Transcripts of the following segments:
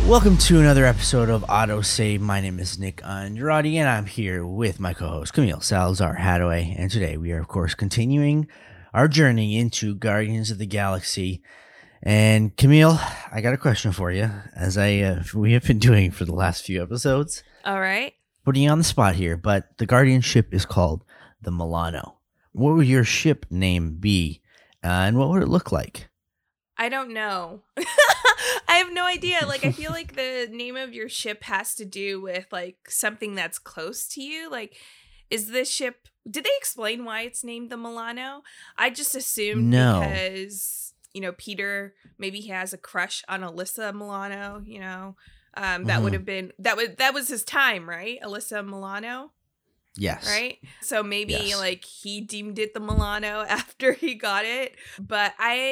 Welcome to another episode of Auto Save. My name is Nick Andrade, and I'm here with my co-host Camille Salazar Hadaway. And today we are, of course, continuing our journey into Guardians of the Galaxy. And Camille, I got a question for you, as we have been doing for the last few episodes. All right. Putting you on the spot here, but the Guardian ship is called the Milano. What would your ship name be, and what would it look like? I don't know. I have no idea. Like, I feel like the name of your ship has to do with, like, something that's close to you. Like, is this ship... Did they explain why it's named the Milano? I just assumed because, Peter, maybe he has a crush on Alyssa Milano, That would have been... That was his time, right? Alyssa Milano? Yes. Right? So maybe, he deemed it the Milano after he got it. But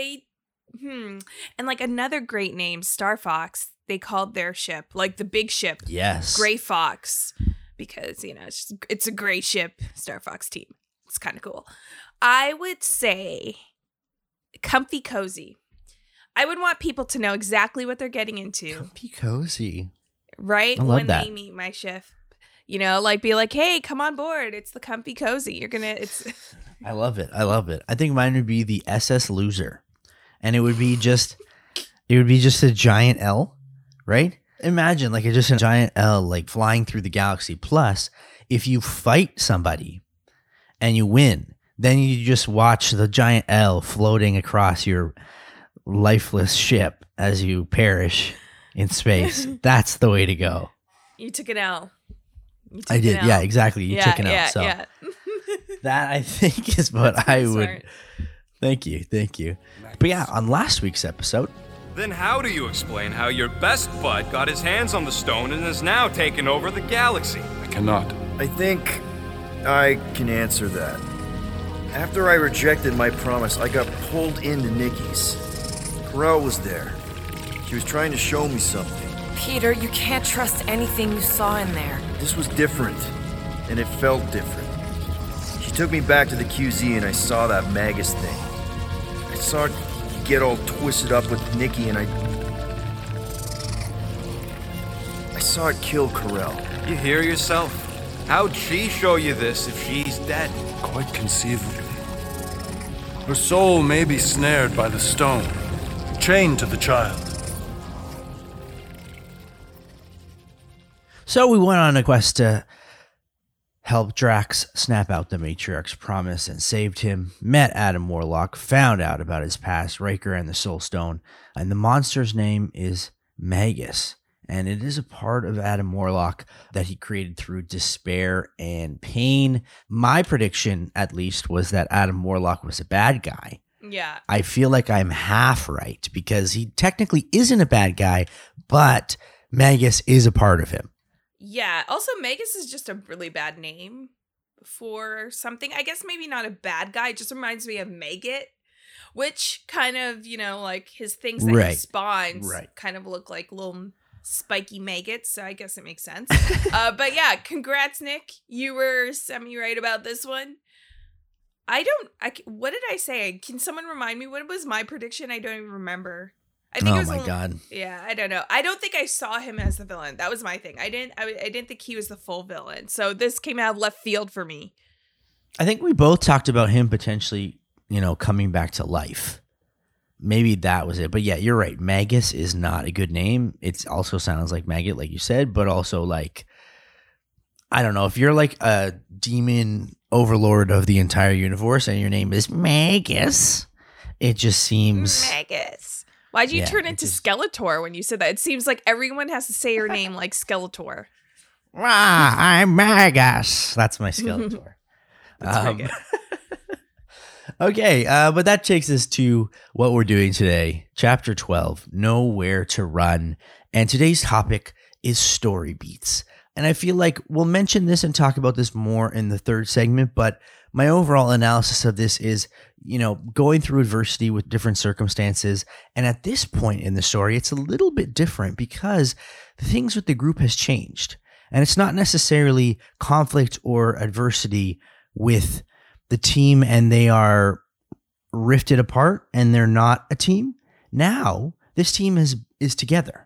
and another great name, Star Fox, they called their ship, like the big ship. Yes. Gray Fox, because, it's a gray ship, Star Fox team. It's kind of cool. I would say Comfy Cozy. I would want people to know exactly what they're getting into. Comfy Cozy. Right? I love when that. they meet my ship. Be like, hey, come on board. It's the Comfy Cozy. I love it. I think mine would be the SS Loser. And it would be just a giant L, right? Imagine just a giant L flying through the galaxy. Plus, if you fight somebody and you win, then you just watch the giant L floating across your lifeless ship as you perish in space. That's the way to go. You took an L. I did. Yeah, exactly. You took an L. Yeah, so yeah. that I think is what I would. Smart. Thank you. But yeah, on last week's episode. Then how do you explain how your best bud got his hands on the stone and is now taking over the galaxy? I cannot. I think I can answer that. After I rejected my promise, I got pulled into Nikki's. Corel was there. She was trying to show me something. Peter, you can't trust anything you saw in there. This was different, and it felt different. She took me back to the QZ and I saw that Magus thing. I saw it get all twisted up with Nikki and I saw it kill Corel. You hear yourself? How'd she show you this if she's dead? Quite conceivably. Her soul may be snared by the stone, chained to the child. So we went on a quest to help Drax snap out the Matriarch's promise and saved him, met Adam Warlock, found out about his past, Riker and the Soul Stone, and the monster's name is Magus, and it is a part of Adam Warlock that he created through despair and pain. My prediction, at least, was that Adam Warlock was a bad guy. Yeah. I feel like I'm half right, because he technically isn't a bad guy, but Magus is a part of him. Yeah. Also, Magus is just a really bad name for something. I guess maybe not a bad guy. It just reminds me of Maggot, which kind of, his things that he spawns kind of look like little spiky maggots. So I guess it makes sense. But yeah, congrats, Nick. You were semi-right about this one. What did I say? Can someone remind me? What was my prediction? I don't even remember. I think it was God. Yeah, I don't know. I don't think I saw him as the villain. That was my thing. I didn't think he was the full villain. So this came out of left field for me. I think we both talked about him potentially, coming back to life. Maybe that was it. But yeah, you're right. Magus is not a good name. It also sounds like maggot, like you said, but also I don't know. If you're a demon overlord of the entire universe and your name is Magus, it just seems... Magus. Why'd you turn into Skeletor when you said that? It seems like everyone has to say your name like Skeletor. I'm Magus. That's my Skeletor. That's pretty good. Okay, but that takes us to what we're doing today. Chapter 12, Nowhere to Run. And today's topic is story beats. And I feel like we'll mention this and talk about this more in the third segment, but my overall analysis of this is, going through adversity with different circumstances. And at this point in the story, it's a little bit different because the things with the group has changed. And it's not necessarily conflict or adversity with the team and they are rifted apart and they're not a team. Now, this team is together.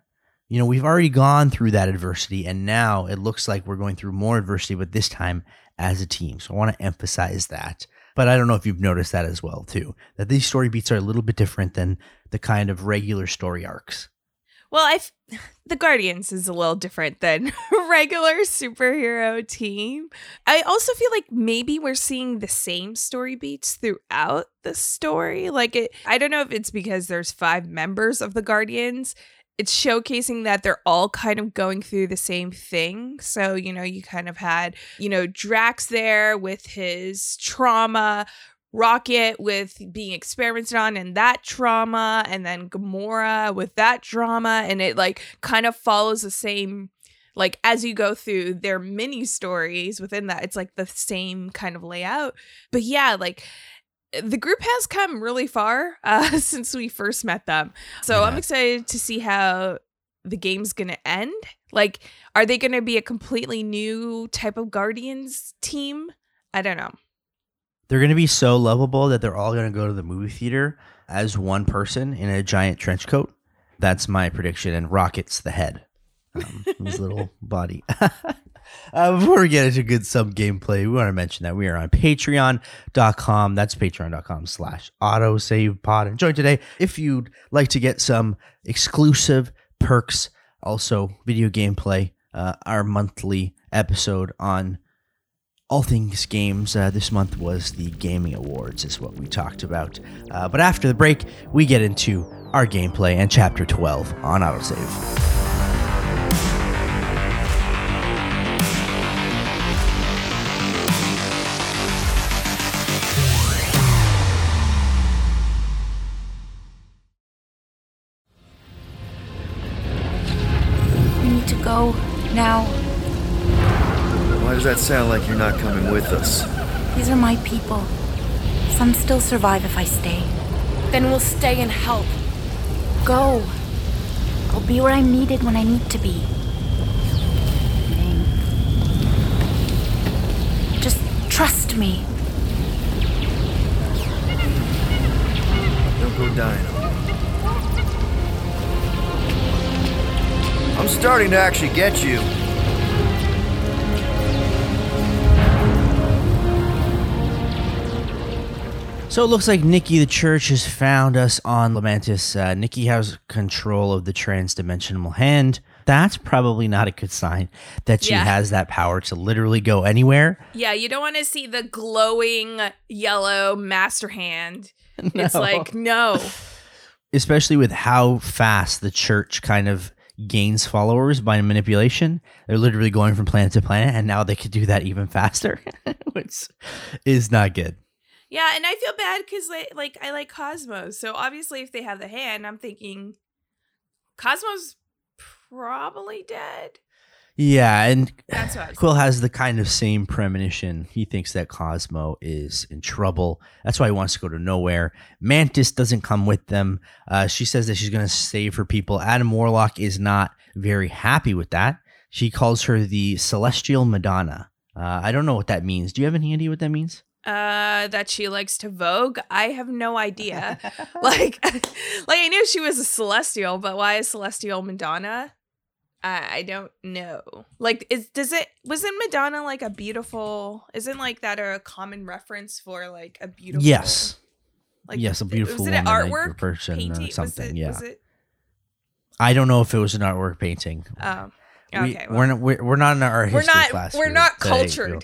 we've already gone through that adversity, and now it looks like we're going through more adversity, but this time as a team. So I want to emphasize that. But I don't know if you've noticed that as well, too, that these story beats are a little bit different than the kind of regular story arcs. Well, the Guardians is a little different than regular superhero team. I also feel like maybe we're seeing the same story beats throughout the story. I don't know if it's because there's 5 members of the Guardians. It's showcasing that they're all kind of going through the same thing. So, you kind of had, Drax there with his trauma, Rocket with being experimented on and that trauma, and then Gamora with that trauma. And it kind of follows the same, as you go through their mini stories within that, it's the same kind of layout. But yeah, the group has come really far since we first met them. So I'm excited to see how the game's going to end. Are they going to be a completely new type of Guardians team? I don't know. They're going to be so lovable that they're all going to go to the movie theater as one person in a giant trench coat. That's my prediction. And Rocket's the head. His little body. Before we get into some gameplay, we want to mention that we are on patreon.com. That's patreon.com/autosavepod. And join today if you'd like to get some exclusive perks. Also, video gameplay, our monthly episode on all things games. This month was the Gaming Awards is what we talked about. But after the break, we get into our gameplay and Chapter 12 on Autosave. Go now. Why does that sound like you're not coming with us? These are my people. Some still survive if I stay. Then we'll stay and help. Go. I'll be where I'm needed when I need to be. Just trust me. Don't go dying. I'm starting to actually get you. So it looks like Nikki the Church has found us on Lamentis. Nikki has control of the trans-dimensional hand. That's probably not a good sign that she has that power to literally go anywhere. Yeah, you don't want to see the glowing yellow master hand. No. It's no. Especially with how fast the Church kind of gains followers by manipulation. They're literally going from planet to planet, and now they could do that even faster, which is not good. Yeah, and I feel bad because I like Cosmos. So obviously if they have the hand, I'm thinking Cosmos probably dead. Yeah, and that's what Quill has the kind of same premonition. He thinks that Cosmo is in trouble. That's why he wants to go to nowhere. Mantis doesn't come with them. She says that she's going to save her people. Adam Warlock is not very happy with that. She calls her the Celestial Madonna. I don't know what that means. Do you have any idea what that means? That she likes to vogue. I have no idea. I knew she was a celestial, but why is Celestial Madonna? I don't know. Wasn't Madonna a beautiful? Isn't that a common reference for a beautiful? Yes. Yes, a beautiful was it an woman, artwork person painting? or something. Was it? I don't know if it was an artwork painting. Oh, okay. We're not in our history class. We're not cultured.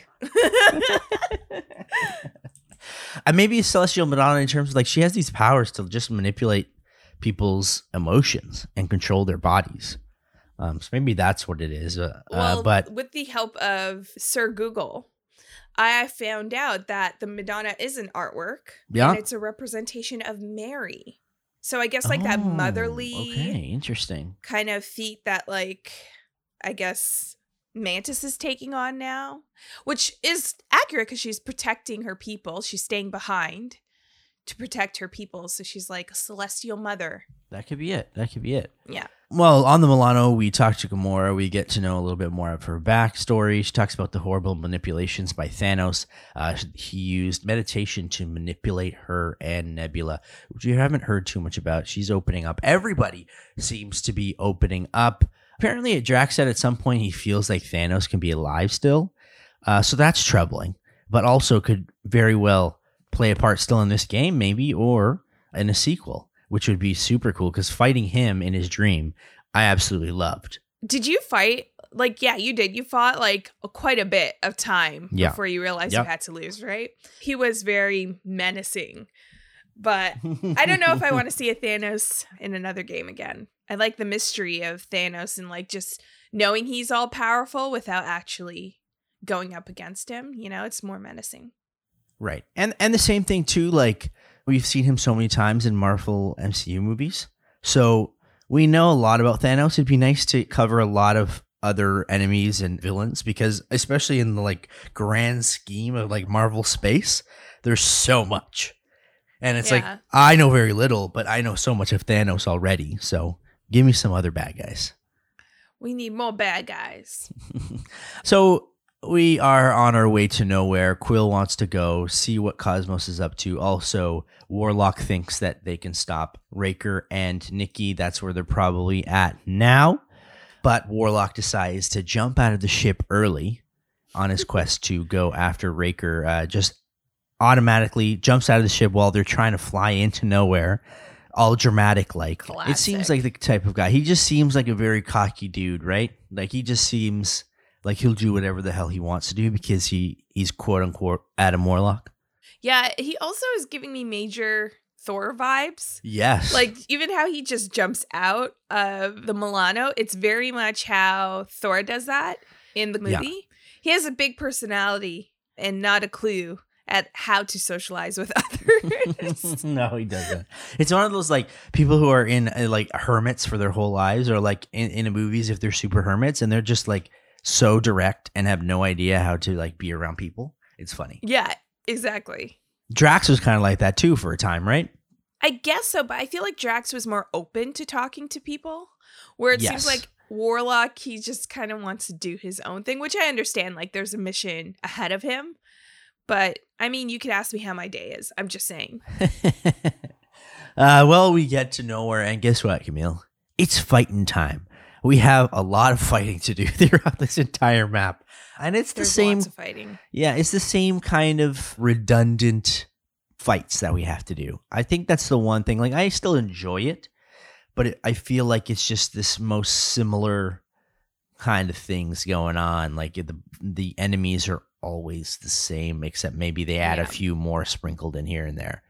And maybe Celestial Madonna in terms of she has these powers to just manipulate people's emotions and control their bodies. So maybe that's what it is. But with the help of Sir Google, I found out that the Madonna is an artwork. Yeah. And it's a representation of Mary. So I guess that motherly interesting kind of feat that I guess Mantis is taking on now, which is accurate because she's protecting her people. She's staying behind to protect her people. So she's like a celestial mother. That could be it. Yeah. Well, on the Milano, we talk to Gamora. We get to know a little bit more of her backstory. She talks about the horrible manipulations by Thanos. He used meditation to manipulate her and Nebula, which we haven't heard too much about. She's opening up. Everybody seems to be opening up. Apparently, Drax said at some point he feels like Thanos can be alive still. So that's troubling, but also could very well play a part still in this game, maybe, or in a sequel, which would be super cool because fighting him in his dream, I absolutely loved. Did you fight? Like, yeah, you did. You fought like quite a bit of time before you realized you had to lose, right? He was very menacing. But I don't know if I want to see a Thanos in another game again. I like the mystery of Thanos and like just knowing he's all powerful without actually going up against him. You know, it's more menacing. Right. And the same thing too, like we've seen him so many times in Marvel MCU movies. So we know a lot about Thanos. It'd be nice to cover a lot of other enemies and villains because especially in the like grand scheme of like Marvel space, there's so much. And it's like, I know very little, but I know so much of Thanos already. So give me some other bad guys. We need more bad guys. So we are on our way to nowhere. Quill wants to go see what Cosmos is up to. Also, Warlock thinks that they can stop Raker and Nikki. That's where they're probably at now. But Warlock decides to jump out of the ship early on his quest to go after Raker. Just automatically jumps out of the ship while they're trying to fly into nowhere, all dramatic like. Classic. It seems like the type of guy. He just seems like a very cocky dude, right? Like he just seems like he'll do whatever the hell he wants to do because he's quote unquote Adam Warlock. Yeah, he also is giving me major Thor vibes. Yes. Like even how he just jumps out of the Milano, it's very much how Thor does that in the movie. Yeah. He has a big personality and not a clue at how to socialize with others. No, he doesn't. It's one of those like people who are in like hermits for their whole lives, or like in the movies if they're super hermits and they're just like so direct and have no idea how to like be around people. It's funny. Yeah, exactly. Drax was kind of like that too for a time, right? I guess so, but I feel like Drax was more open to talking to people, where it seems like Warlock, he just kind of wants to do his own thing, which I understand. Like there's a mission ahead of him. But, I mean, you could ask me how my day is. I'm just saying. Well, we get to nowhere, and guess what, Camille? It's fighting time. We have a lot of fighting to do throughout this entire map. And it's the same. Lots of fighting. Yeah, it's the same kind of redundant fights that we have to do. I think that's the one thing. Like, I still enjoy it, but I feel like it's just this most similar kind of things going on. Like, the enemies are always the same, except maybe they add a few more sprinkled in here and there.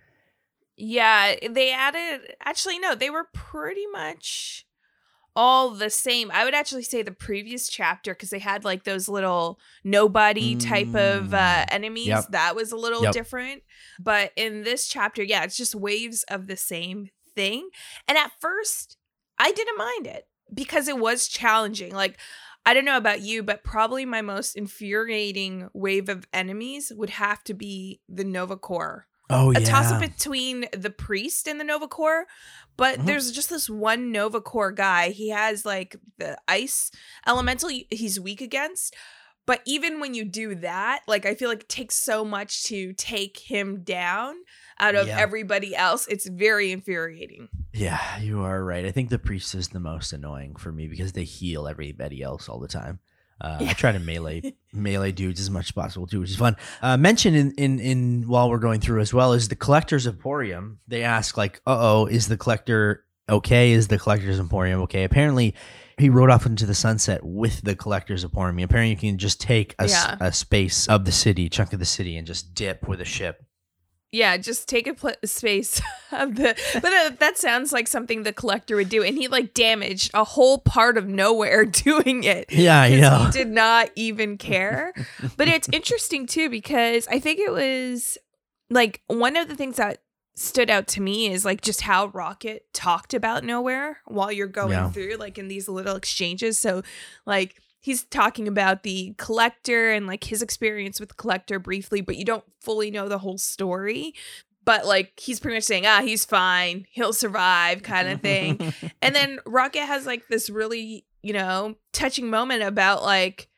Yeah, they added, actually, no, they were pretty much all the same. I would actually say the previous chapter, because they had like those little nobody type of enemies. Yep. That was a little different. But in this chapter, yeah, it's just waves of the same thing. And at first, I didn't mind it because it was challenging. Like, I don't know about you, but probably my most infuriating wave of enemies would have to be the Nova Corps. Oh, yeah. A toss-up between the priest and the Nova Corps, but there's just this one Nova Corps guy. He has like the ice elemental he's weak against, but even when you do that, like I feel like it takes so much to take him down out of everybody else. It's very infuriating. Yeah, you are right. I think the priest is the most annoying for me because they heal everybody else all the time. I try to melee dudes as much as possible too, which is fun. Mentioned in while we're going through as well is the Collector's Emporium. They ask like, is the Collector okay? Is the Collector's Emporium okay? Apparently, he rode off into the sunset with the Collector's Emporium. Apparently, you can just take a space of the city, chunk of the city, and just dip with a ship. Yeah, just take a space of the. But that sounds like something the Collector would do, and he like damaged a whole part of nowhere doing it. Yeah, I know. He did not even care. But it's interesting too because I think it was like one of the things that stood out to me is like just how Rocket talked about nowhere while you're going through, like in these little exchanges. So like he's talking about the Collector and like his experience with the Collector briefly, but you don't fully know the whole story. But like he's pretty much saying, he's fine, he'll survive kind of thing. And then Rocket has like this really, touching moment about like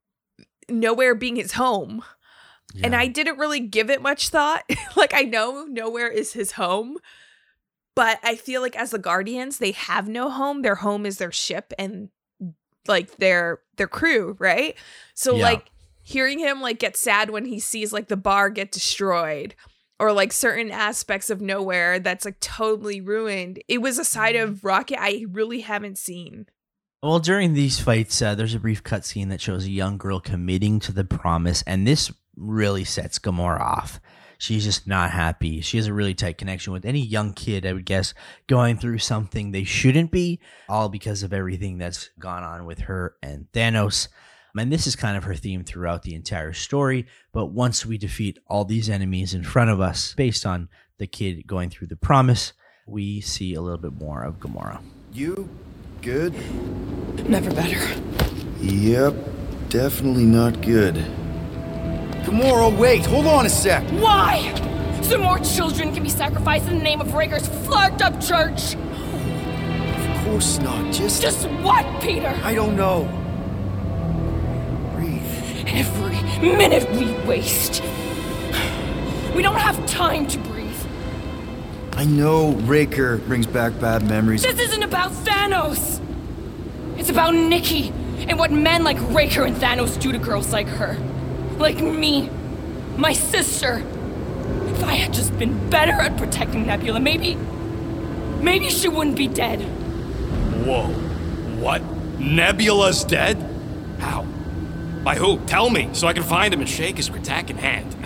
nowhere being his home. Yeah. And I didn't really give it much thought. Like I know nowhere is his home, but I feel like as the Guardians, they have no home. Their home is their ship, and like their crew, right? So Yeah. like hearing him like get sad when he sees like the bar get destroyed or like certain aspects of Nowhere that's like totally ruined. It was a side of Rocket I really haven't seen. Well, during these fights, there's a brief cutscene that shows a young girl committing to the promise, and this really sets Gamora off. She's just not happy. She has a really tight connection with any young kid, I would guess, going through something they shouldn't be, all because of everything that's gone on with her and Thanos. And this is kind of her theme throughout the entire story, but once we defeat all these enemies in front of us, based on the kid going through the promise, we see a little bit more of Gamora. You good? Never better. Yep, definitely not good. Gamora, wait, hold on a sec. Why? So more children can be sacrificed in the name of Raker's flarked up church? Of course not, Just what, Peter? I don't know. Breathe. Every minute we waste. We don't have time to breathe. I know Raker brings back bad memories. This isn't about Thanos. It's about Nikki and what men like Raker and Thanos do to girls like her. Like me. My sister. If I had just been better at protecting Nebula, maybe she wouldn't be dead. Whoa. What? Nebula's dead? How? By who? Tell me, so I can find him and shake his Kratak in hand.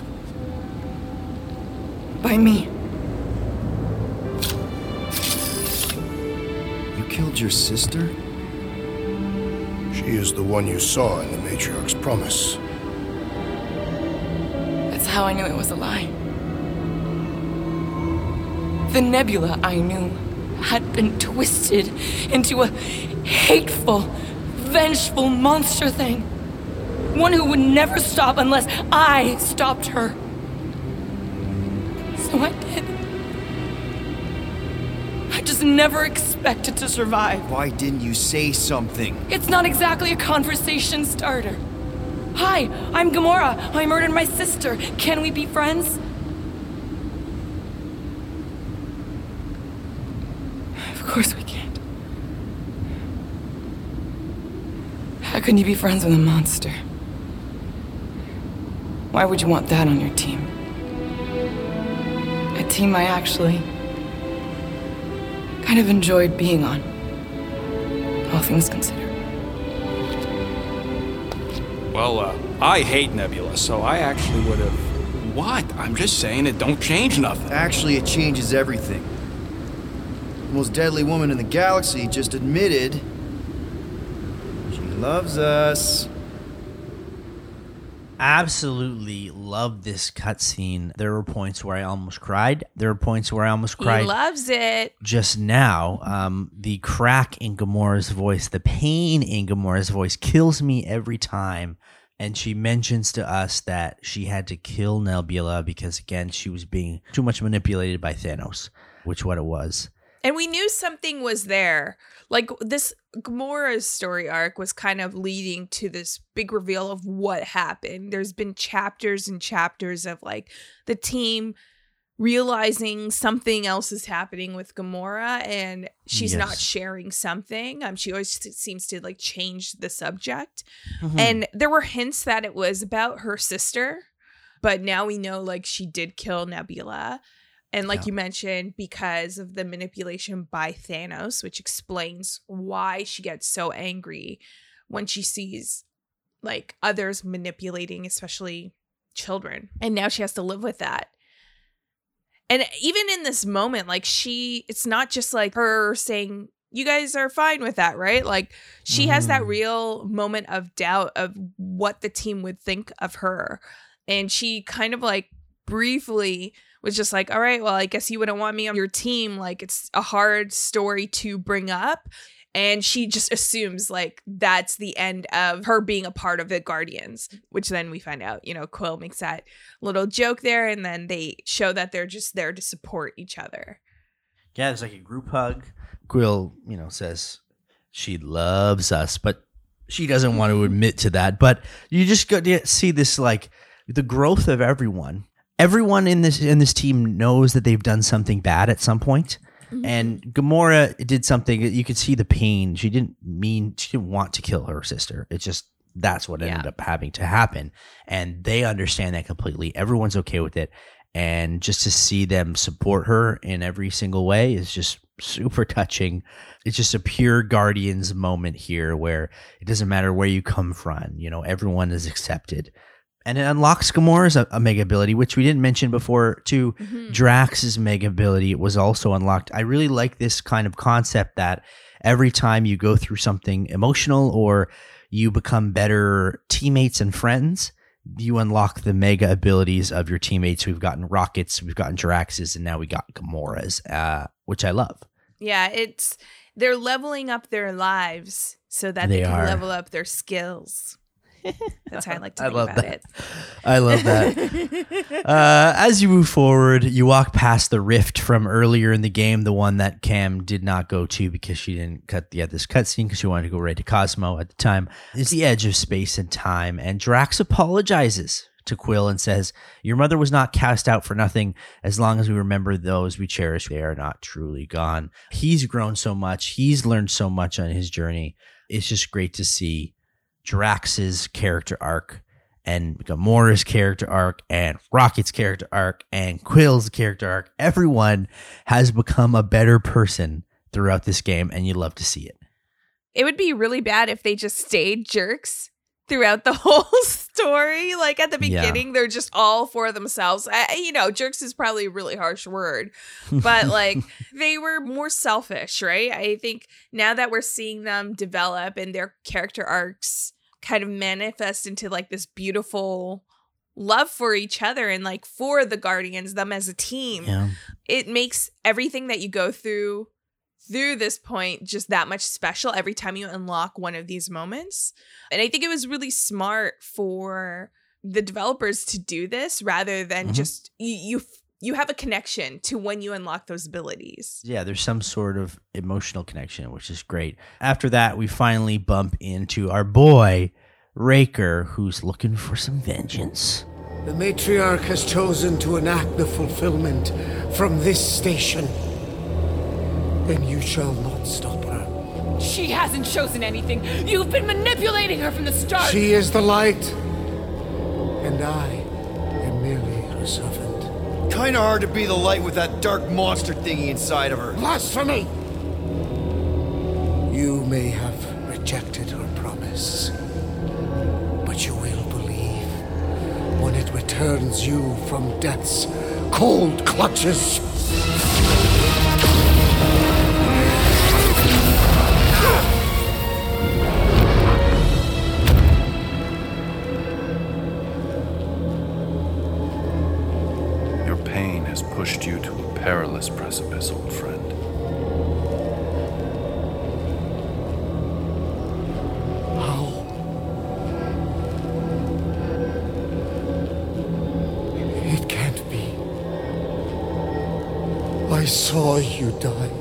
By me. You killed your sister? She is the one you saw in the Matriarch's promise. That's how I knew it was a lie. The Nebula I knew had been twisted into a hateful, vengeful monster thing. One who would never stop unless I stopped her. So I did. I just never expected to survive. Why didn't you say something? It's not exactly a conversation starter. Hi, I'm Gamora. I murdered my sister. Can we be friends? Of course we can't. How can you be friends with a monster? Why would you want that on your team? A team I actually kind of enjoyed being on, all things considered. Well, I hate Nebula, so I actually would have... What? I'm just saying it don't change nothing. Actually, it changes everything. The most deadly woman in the galaxy just admitted she loves us. Absolutely love this cutscene. There were points where I almost cried. There were points where I almost cried. He loves it. Just now, the crack in Gamora's voice, the pain in Gamora's voice kills me every time. And she mentions to us that she had to kill Nebula because, again, she was being too much manipulated by Thanos, which what it was. And we knew something was there. Like, this Gamora's story arc was kind of leading to this big reveal of what happened. There's been chapters and chapters of, like, the team realizing something else is happening with Gamora and she's not sharing something. She always seems to, like, change the subject. Mm-hmm. And there were hints that it was about her sister, but now we know, like, she did kill Nebula. And like you mentioned, because of the manipulation by Thanos, which explains why she gets so angry when she sees, like, others manipulating, especially children. And now she has to live with that. And even in this moment, like, it's not just like her saying, you guys are fine with that, right? Like, she has that real moment of doubt of what the team would think of her. And she kind of, like, briefly was just like, all right, well, I guess you wouldn't want me on your team. Like, it's a hard story to bring up. And she just assumes, like, that's the end of her being a part of the Guardians, which then we find out, you know, Quill makes that little joke there. And then they show that they're just there to support each other. Yeah, there's like a group hug. Quill, you know, says she loves us, but she doesn't want to admit to that. But you just go to see this, like, the growth of everyone. Everyone in this team knows that they've done something bad at some point. And Gamora did something that you could see the pain. She didn't want to kill her sister. It's just that's what ended up having to happen. And they understand that completely. Everyone's okay with it. And just to see them support her in every single way is just super touching. It's just a pure Guardians moment here where it doesn't matter where you come from. You know, everyone is accepted. And it unlocks Gamora's a mega ability, which we didn't mention before, too. Drax's mega ability was also unlocked. I really like this kind of concept that every time you go through something emotional or you become better teammates and friends, you unlock the mega abilities of your teammates. We've gotten Rockets, we've gotten Drax's, and now we got Gamora's, which I love. Yeah, they're leveling up their lives so that they can level up their skills. That's how I like to think about it. I love that. As you move forward, you walk past the rift from earlier in the game, the one that Cam did not go to because she didn't cut this cutscene because she wanted to go right to Cosmo at the time. It's the edge of space and time, and Drax apologizes to Quill and says, "Your mother was not cast out for nothing. As long as we remember those we cherish, they are not truly gone." He's grown so much. He's learned so much on his journey. It's just great to see Drax's character arc and Gamora's character arc and Rocket's character arc and Quill's character arc. Everyone has become a better person throughout this game, and you love to see it. It would be really bad if they just stayed jerks throughout the whole story. Like at the beginning, they're just all for themselves. Jerks is probably a really harsh word, but like they were more selfish, right? I think now that we're seeing them develop and their character arcs kind of manifest into like this beautiful love for each other and like for the Guardians, them as a team, it makes everything that you go through this point just that much special every time you unlock one of these moments. And I think it was really smart for the developers to do this rather than just you have a connection to when you unlock those abilities. Yeah, there's some sort of emotional connection, which is great. After that, we finally bump into our boy, Raker, who's looking for some vengeance. The matriarch has chosen to enact the fulfillment from this station. Then you shall not stop her. She hasn't chosen anything. You've been manipulating her from the start. She is the light, and I am merely her servant. Kinda hard to be the light with that dark monster thingy inside of her. Blasphemy! You may have rejected her promise, but you will believe when it returns you from death's cold clutches. Pushed you to a perilous precipice, old friend. How? It can't be. I saw you die.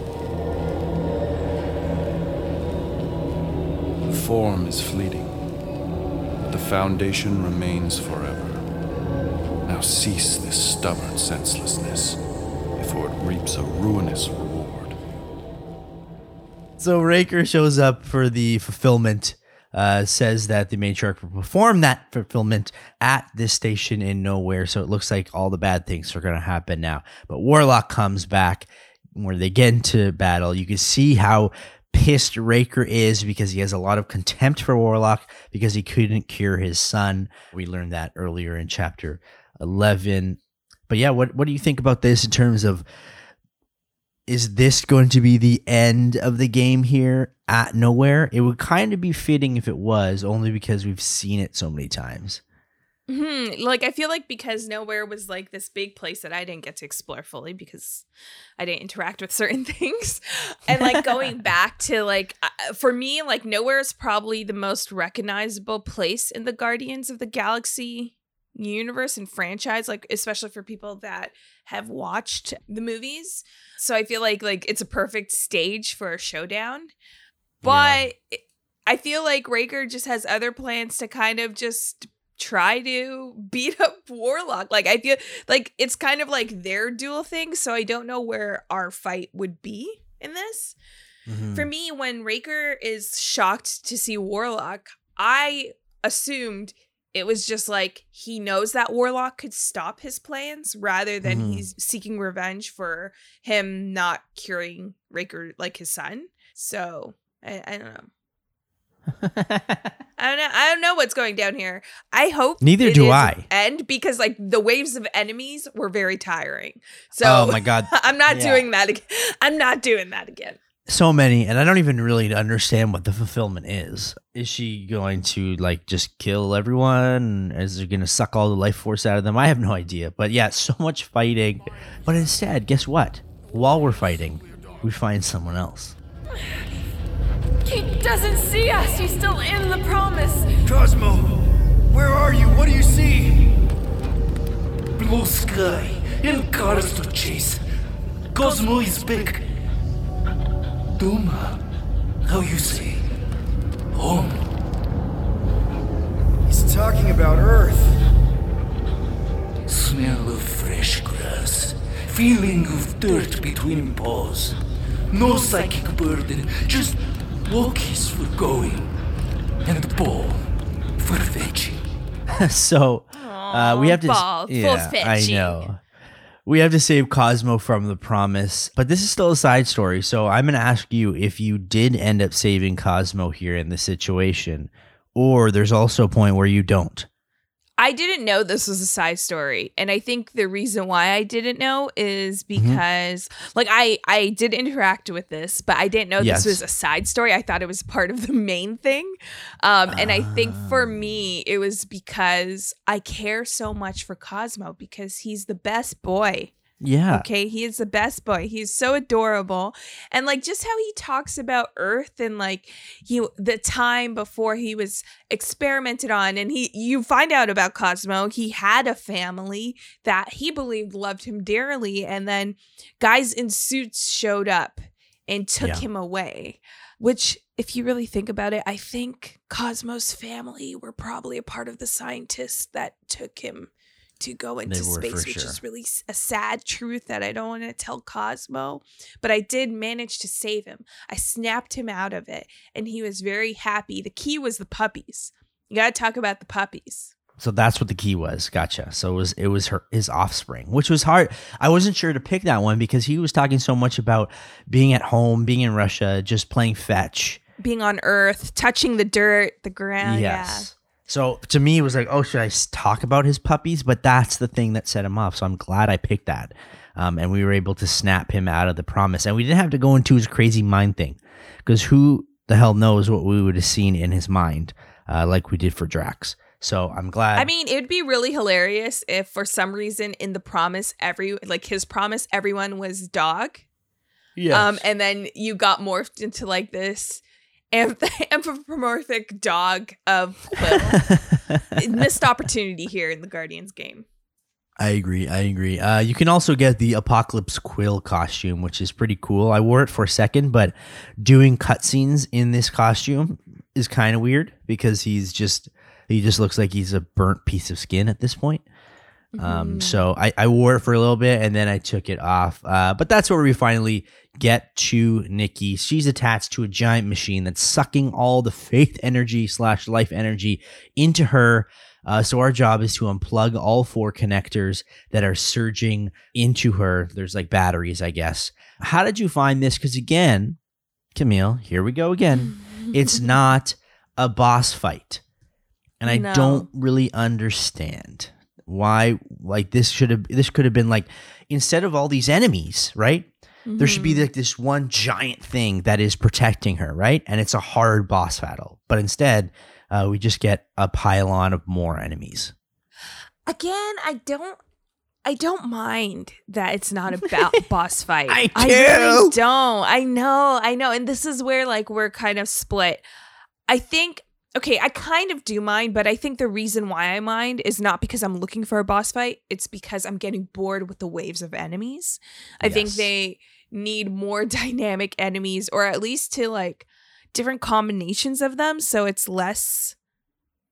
The form is fleeting, but the foundation remains forever. Now cease this stubborn senselessness, before it reaps a ruinous reward. So Raker shows up for the fulfillment, says that the matriarch will perform that fulfillment at this station in Nowhere, so it looks like all the bad things are going to happen now. But Warlock comes back, where they get into battle. You can see how pissed Raker is because he has a lot of contempt for Warlock because he couldn't cure his son. We learned that earlier in chapter 11. But yeah, what do you think about this in terms of, is this going to be the end of the game here at Nowhere? It would kind of be fitting if it was, only because we've seen it so many times. Like, I feel like because Nowhere was like this big place that I didn't get to explore fully because I didn't interact with certain things. And like going back to like, for me, like Nowhere is probably the most recognizable place in the Guardians of the Galaxy universe and franchise, like especially for people that have watched the movies. So I feel like it's a perfect stage for a showdown. But I feel like Raker just has other plans to kind of just try to beat up Warlock. Like, I feel like it's kind of like their dual thing, so I don't know where our fight would be in this. For me, when Raker is shocked to see Warlock, I assumed it was just like he knows that Warlock could stop his plans rather than he's seeking revenge for him not curing Raker like his son. So I don't know. I don't know what's going down here. I hope neither do I end, because like the waves of enemies were very tiring. So oh my god, I'm not doing that again. I'm not doing that again. So many, and I don't even really understand what the fulfillment is. Is she going to like just kill everyone? Is it going to suck all the life force out of them? I have no idea. But yeah, so much fighting. But instead, guess what? While we're fighting, we find someone else. He doesn't see us. He's still in the promise. Cosmo, where are you? What do you see? Blue sky and cars to chase. Cosmo is back. Duma, how you say? Home. He's talking about Earth. Smell of fresh grass. Feeling of dirt between paws. No psychic burden, just walkies for going. And ball for fetching. So we have to ball, yeah, full fetching. I know. We have to save Cosmo from the promise, but this is still a side story. So I'm going to ask you if you did end up saving Cosmo here in this situation, or there's also a point where you don't. I didn't know this was a side story. And I think the reason why I didn't know is because like I did interact with this, but I didn't know this was a side story. I thought it was part of the main thing. And I think for me, it was because I care so much for Cosmo because he's the best boy. Yeah. Okay, he is the best boy. He's so adorable. And like just how he talks about Earth and like the time before he was experimented on, and you find out about Cosmo, he had a family that he believed loved him dearly, and then guys in suits showed up and took him away. Which, if you really think about it, I think Cosmo's family were probably a part of the scientists that took him to go into space, which is really a sad truth that I don't want to tell Cosmo, but I did manage to save him. I snapped him out of it, and he was very happy. The key was the puppies. You got to talk about the puppies. So that's what the key was. Gotcha. So it was his offspring, which was hard. I wasn't sure to pick that one because he was talking so much about being at home, being in Russia, just playing fetch, being on Earth, touching the dirt, the ground. Yes. Yeah. So to me, it was like, oh, should I talk about his puppies? But that's the thing that set him off. So I'm glad I picked that. And we were able to snap him out of the promise. And we didn't have to go into his crazy mind thing. Because who the hell knows what we would have seen in his mind like we did for Drax. So I'm glad. I mean, it would be really hilarious if for some reason in the promise, his promise, everyone was dog. Yes. And then you got morphed into like this anthropomorphic dog of Quill. Missed opportunity here in the Guardians game. I agree. You can also get the Apocalypse Quill costume, which is pretty cool. I wore it for a second, but doing cutscenes in this costume is kind of weird because he just looks like he's a burnt piece of skin at this point. So I wore it for a little bit and then I took it off. But that's where we finally get to Nikki. She's attached to a giant machine that's sucking all the faith energy / life energy into her. So our job is to unplug all 4 connectors that are surging into her. There's like batteries, I guess. How did you find this? Because again, Camille, here we go again. It's not a boss fight. And I don't really understand why, like this could have been like, instead of all these enemies, right? There should be like this one giant thing that is protecting her, right? And it's a hard boss battle. But instead, we just get a pylon of more enemies. Again, I don't mind that it's not about boss fight. I do. I really don't. I know. And this is where like we're kind of split. I think, okay, I kind of do mind, but I think the reason why I mind is not because I'm looking for a boss fight. It's because I'm getting bored with the waves of enemies. I think they need more dynamic enemies, or at least to like different combinations of them, so it's less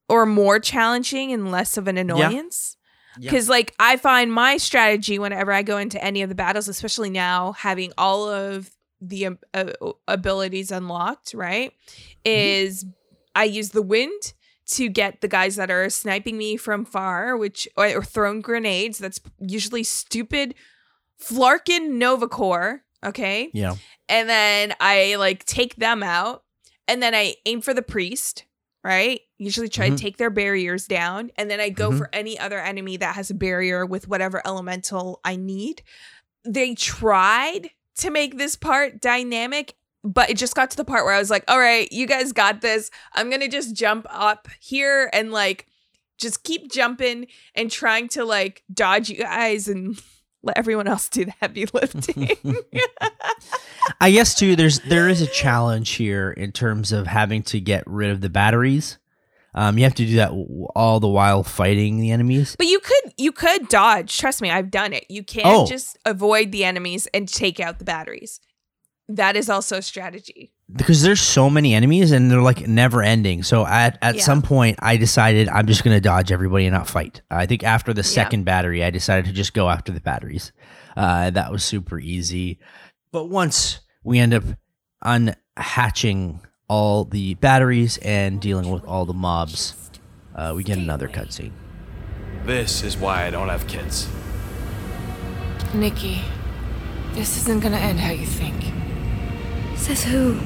or more challenging and less of an annoyance. Because like I find my strategy whenever I go into any of the battles, especially now having all of the abilities unlocked, right, is I use the wind to get the guys that are sniping me from far, or throwing grenades. That's usually stupid Flarkin Nova Core. Okay. Yeah. And then I like take them out, and then I aim for the priest, right? Usually try to take their barriers down, and then I go for any other enemy that has a barrier with whatever elemental I need. They tried to make this part dynamic, but it just got to the part where I was like, all right, you guys got this. I'm going to just jump up here and like just keep jumping and trying to like dodge you guys and let everyone else do the heavy lifting. I guess too, there is a challenge here in terms of having to get rid of the batteries. You have to do that all the while fighting the enemies. But you could dodge. Trust me, I've done it. You can just avoid the enemies and take out the batteries. That is also a strategy. Because there's so many enemies and they're like never ending. So at some point I decided I'm just going to dodge everybody and not fight. I think after the second battery, I decided to just go after the batteries. That was super easy. But once we end up unhatching all the batteries and dealing with all the mobs, we get another cutscene. This is why I don't have kids. Nikki, this isn't gonna end how you think. Says who?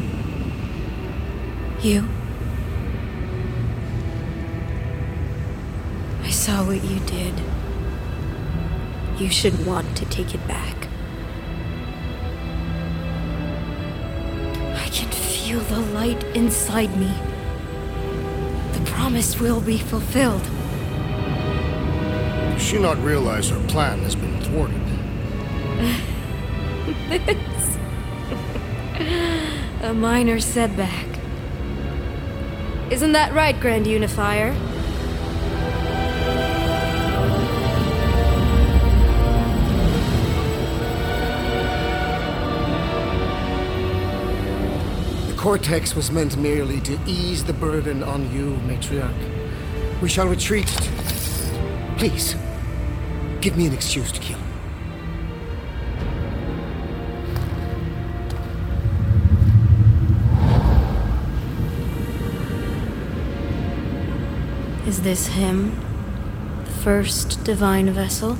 You? I saw what you did. You should want to take it back. I can feel the light inside me. The promise will be fulfilled. Does she not realize her plan has been thwarted? It's a minor setback. Isn't that right, Grand Unifier? The Cortex was meant merely to ease the burden on you, Matriarch. We shall retreat. Please, give me an excuse to kill. Is this him? The first divine vessel?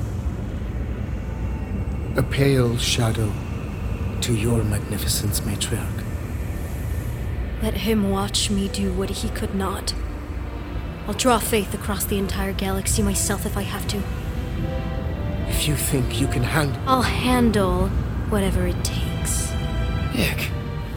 A pale shadow to your magnificence, Matriarch. Let him watch me do what he could not. I'll draw faith across the entire galaxy myself if I have to. If you think you can handle... I'll handle whatever it takes. Nick.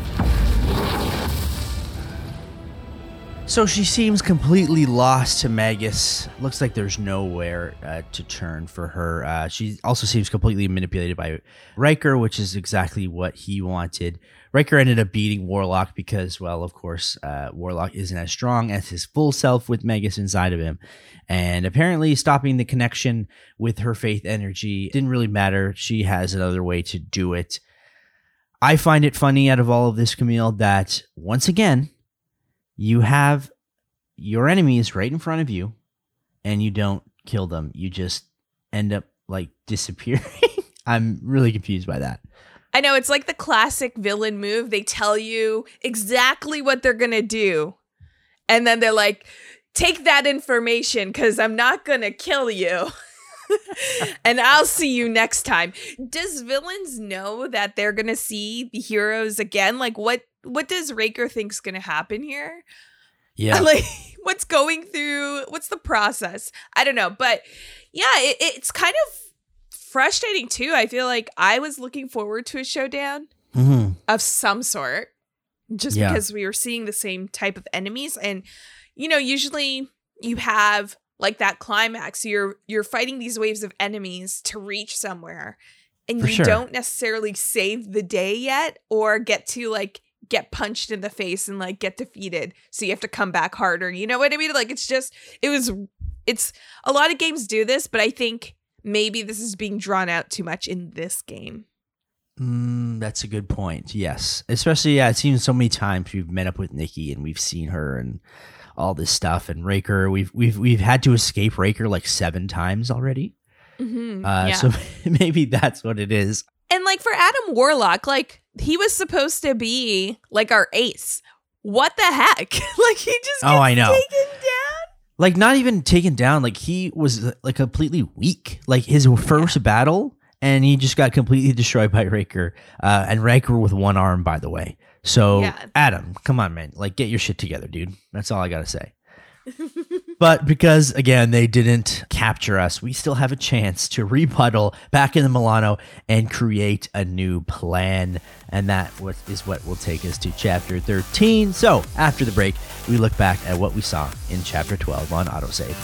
So she seems completely lost to Magus. Looks like there's nowhere to turn for her. She also seems completely manipulated by Riker, which is exactly what he wanted. Riker ended up beating Warlock because, well, of course, Warlock isn't as strong as his full self with Magus inside of him. And apparently stopping the connection with her faith energy didn't really matter. She has another way to do it. I find it funny out of all of this, Camille, that once again, you have your enemies right in front of you and you don't kill them. You just end up like disappearing. I'm really confused by that. I know, it's like the classic villain move. They tell you exactly what they're going to do. And then they're like, take that information because I'm not going to kill you. And I'll see you next time. Does villains know that they're going to see the heroes again? Like what does Riker think's going to happen here? Yeah. Like what's the process? I don't know. But yeah, it's kind of frustrating too. I feel like I was looking forward to a showdown of some sort just because we were seeing the same type of enemies. And, you know, usually you have like that climax. You're fighting these waves of enemies to reach somewhere and you don't necessarily save the day yet or get to like get punched in the face and like get defeated. So you have to come back harder. You know what I mean? Like it's a lot of games do this, but I think maybe this is being drawn out too much in this game. That's a good point. Yes. Especially, it seems so many times we've met up with Nikki and we've seen her and all this stuff. And Raker, we've had to escape Raker like 7 times already. So maybe that's what it is. And like for Adam Warlock, like he was supposed to be like our ace. What the heck? Like he just gets I know. taken down. Like not even taken down. Like he was like completely weak. Like his first battle, and he just got completely destroyed by Raker. And Raker with 1 arm, by the way. So Adam, come on, man. Like get your shit together, dude. That's all I gotta say. But because, again, they didn't capture us, we still have a chance to repuddle back in the Milano and create a new plan. And that is what will take us to Chapter 13. So, after the break, we look back at what we saw in Chapter 12 on Autosave.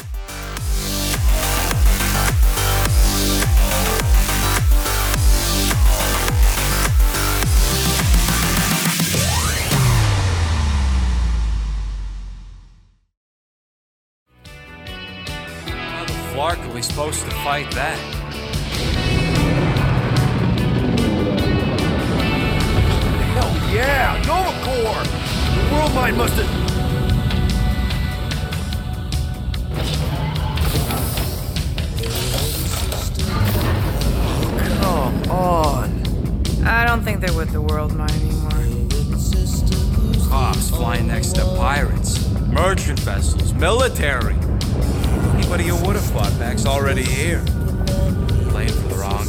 Clark, are we supposed to fight that? Hell yeah! Nova Corps! The World Mind must have... Come on. I don't think they're with the World Mind anymore. Cops flying next to pirates, merchant vessels, military. Anybody who would have fought back's already here. Playing for the wrong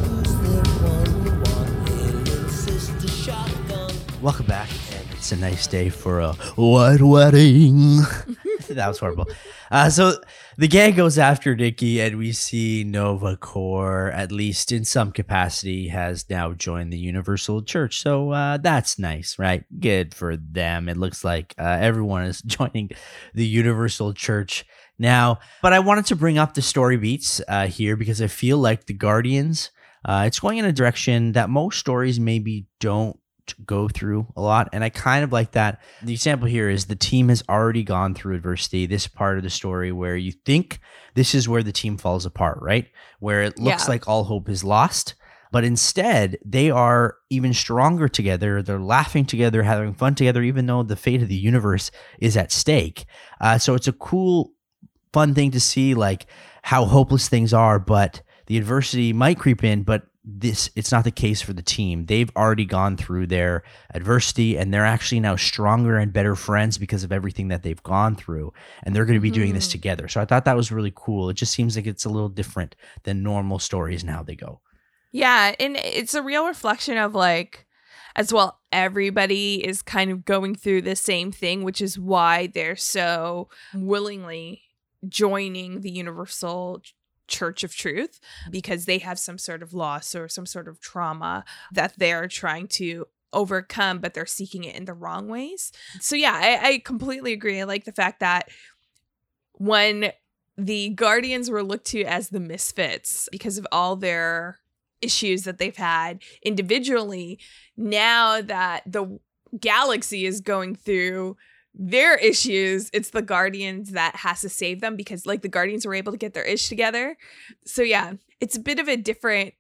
team. Welcome back, and it's a nice day for a white wedding. That was horrible. So the gang goes after Nikki, and we see Nova Corps, at least in some capacity, has now joined the Universal Church. So that's nice, right? Good for them. It looks like everyone is joining the Universal Church now. But I wanted to bring up the story beats here because I feel like the Guardians, it's going in a direction that most stories maybe don't go through a lot, and I kind of like that. The example here is the team has already gone through adversity. This part of the story where you think this is where the team falls apart, right? Where it looks like all hope is lost, but instead they are even stronger together. They're laughing together, having fun together, even though the fate of the universe is at stake. So it's a cool, fun thing to see, like how hopeless things are, but the adversity might creep in, but it's not the case for the team. They've already gone through their adversity, and they're actually now stronger and better friends because of everything that they've gone through, and they're going to be doing this together. So I thought that was really cool. It just seems like it's a little different than normal stories and how they go. Yeah, and it's a real reflection of like, as well, everybody is kind of going through the same thing, which is why they're so willingly joining the Universal Church of Truth, because they have some sort of loss or some sort of trauma that they're trying to overcome, but they're seeking it in the wrong ways. So yeah, I completely agree. I like the fact that when the Guardians were looked to as the misfits because of all their issues that they've had individually, now that the galaxy is going through their issues, it's the Guardians that has to save them, because like the Guardians were able to get their ish together. So yeah, it's a bit of a different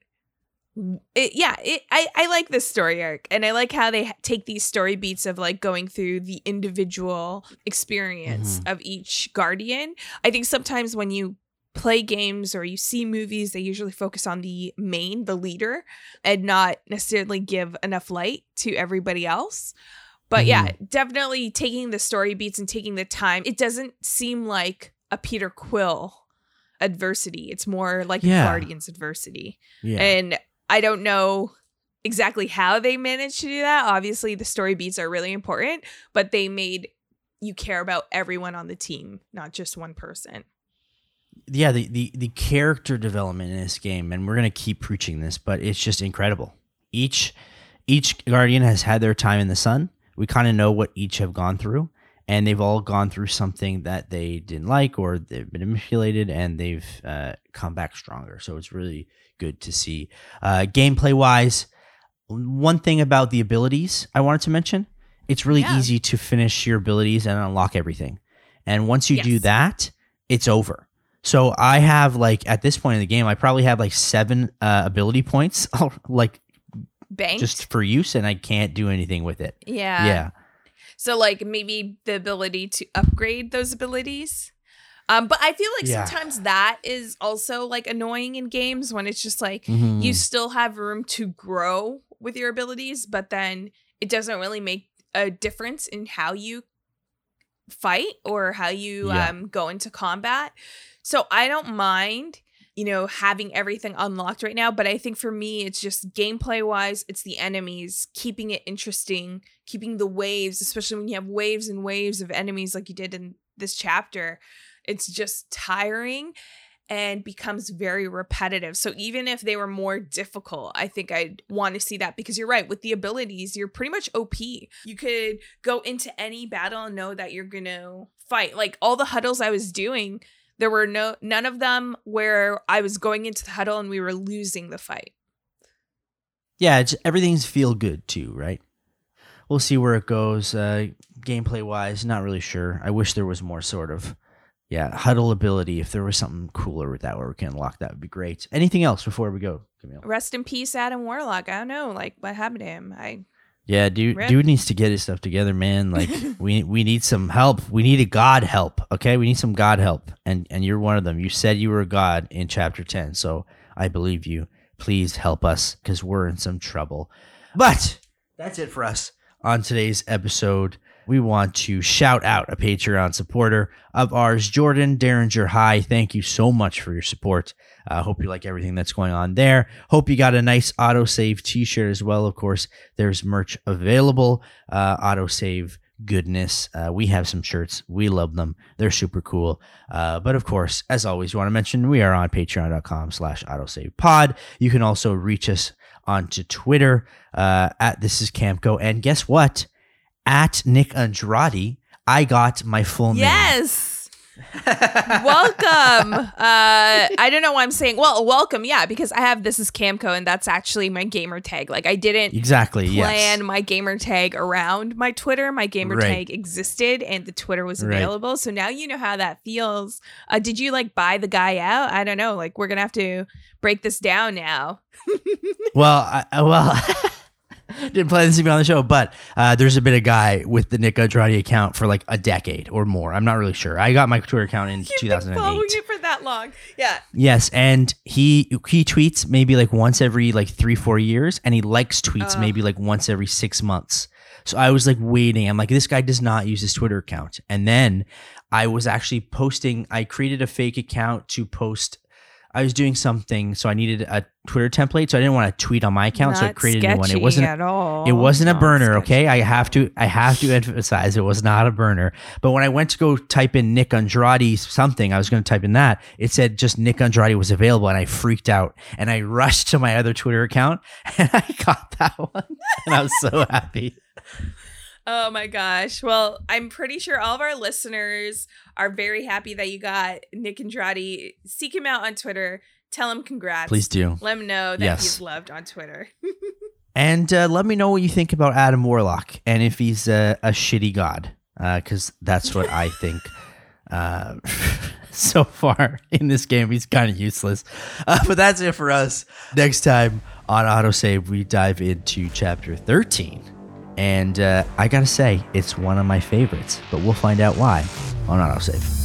I like this story arc, and I like how they take these story beats of like going through the individual experience of each Guardian. I think sometimes when you play games or you see movies, they usually focus on the leader, and not necessarily give enough light to everybody else. But yeah, definitely taking the story beats and taking the time. It doesn't seem like a Peter Quill adversity. It's more like a Guardians adversity. Yeah. And I don't know exactly how they managed to do that. Obviously, the story beats are really important, but they made you care about everyone on the team, not just one person. Yeah, the character development in this game, and we're going to keep preaching this, but it's just incredible. Each Guardian has had their time in the sun. We kind of know what each have gone through, and they've all gone through something that they didn't like, or they've been manipulated, and they've come back stronger. So it's really good to see. Gameplay wise, one thing about the abilities I wanted to mention, it's really easy to finish your abilities and unlock everything. And once you do that, it's over. So I have, like, at this point in the game, I probably have like 7 ability points like banked just for use, and I can't do anything with it. Yeah. So like maybe the ability to upgrade those abilities. But I feel like sometimes that is also like annoying in games when it's just like you still have room to grow with your abilities, but then it doesn't really make a difference in how you fight or how you go into combat. So I don't mind, having everything unlocked right now, but I think for me it's just gameplay wise, it's the enemies, keeping it interesting, keeping the waves, especially when you have waves and waves of enemies like you did in this chapter. It's just tiring and becomes very repetitive. So even if they were more difficult, I think I'd want to see that, because you're right, with the abilities, you're pretty much OP. You could go into any battle and know that you're going to fight. Like all the huddles I was doing, there were none of them where I was going into the huddle and we were losing the fight. Yeah, everything's feel good too, right? We'll see where it goes. Gameplay wise, not really sure. I wish there was more sort of huddle ability. If there was something cooler with that where we can unlock, that would be great. Anything else before we go, Camille? Rest in peace, Adam Warlock. I don't know, like what happened to him? Dude needs to get his stuff together, man. Like we need some help. We need a god help. Okay, we need some god help, and you're one of them. You said you were a god in chapter 10, so I believe you. Please help us, because we're in some trouble. But that's it for us on today's episode. We want to shout out a Patreon supporter of ours, Jordan Derringer High. Thank you so much for your support. Hope you like everything that's going on there. Hope you got a nice autosave t-shirt as well. Of course, there's merch available. Autosave goodness. We have some shirts. We love them. They're super cool. But of course, as always, we want to mention we are on patreon.com/autosavepod. You can also reach us onto Twitter at This Is Camco. And guess what? At Nick Andrade, I got my full name. Yes. Welcome. I don't know why I'm saying, welcome. Yeah, because I have This Is Camco, and that's actually my gamer tag. Like I didn't plan my gamer tag around my Twitter. My gamer tag existed and the Twitter was available. Right. So now you know how that feels. Did you like buy the guy out? I don't know. Like we're going to have to break this down now. Didn't plan this to be on the show, but there's a guy with the Nick Andrade account for like a decade or more. I'm not really sure. I got my Twitter account in 2008. You've been following it for that long. Yeah. Yes, and he tweets maybe like once every like 3-4 years, and he likes tweets maybe like once every 6 months. So I was like waiting. I'm like, this guy does not use his Twitter account. And then I was actually posting. I created a fake account to post. I was doing something, so I needed a Twitter template, so I didn't want to tweet on my account, so I created a new one. It wasn't at all. It wasn't a burner, okay? I have to emphasize it was not a burner. But when I went to go type in Nick Andrade something, I was going to type in that. It said just Nick Andrade was available, and I freaked out, and I rushed to my other Twitter account, and I got that one, and I was so happy. Oh my gosh. Well, I'm pretty sure all of our listeners are very happy that you got Nick Andrade. Seek him out on Twitter. Tell him congrats. Please do. Let him know that he's loved on Twitter. And let me know what you think about Adam Warlock and if he's a shitty god, because that's what I think. So far in this game, he's kind of useless. But that's it for us. Next time on Autosave, we dive into Chapter 13. And I gotta say, it's one of my favorites, but we'll find out why on Autosave.